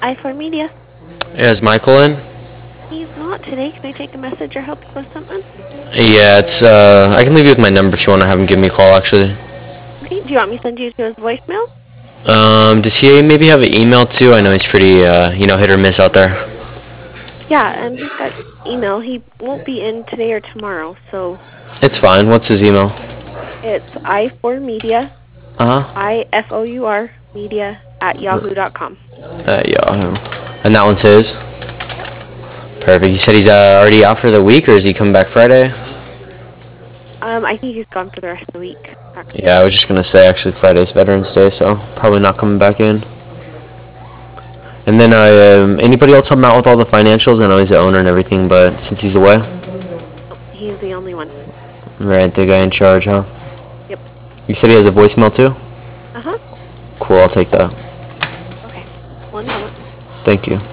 I4 Media. Yeah, is Michael in? He's not today. Can I take a message or help you with something? Yeah, it's, I can leave you with my number if you want to have him give me a call, actually. Okay, do you want me to send you to his voicemail? Does he maybe have an email too? I know he's pretty, hit or miss out there. Yeah, he's got email. He won't be in today or tomorrow, so It's fine. What's his email? it's I4 Media, Uh-huh. I-F-O-U-R, media at yahoo.com. Yahoo. And that one's his? Yep. Perfect. You said he's already out for the week, or is he coming back Friday? I think he's gone for the rest of the week, actually. Yeah, I was just going to say, actually, Friday's Veterans Day, so probably not coming back in. And then, anybody else help him out with all the financials? I know he's the owner and everything, but since he's away? Oh, he's the only one. Right, the guy in charge, huh? Yep. You said he has a voicemail too? Uh-huh. Cool, I'll take that. Okay. One moment. Thank you.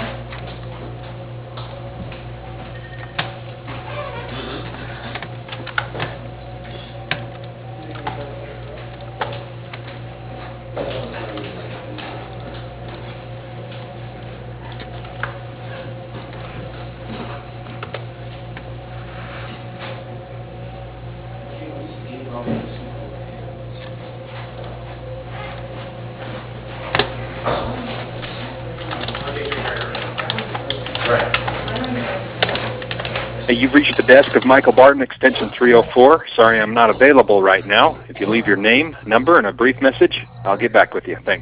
You've reached the desk of Michael Barton, extension 304. Sorry, I'm not available right now. If you leave your name, number, and a brief message, I'll get back with you. Thanks.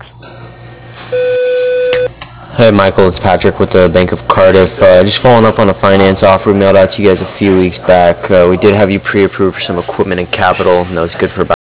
Hey Michael, it's Patrick with the Bank of Cardiff. Just following up on a finance offer we mailed out to you guys a few weeks back. We did have you pre-approved for some equipment and capital, and that was good for about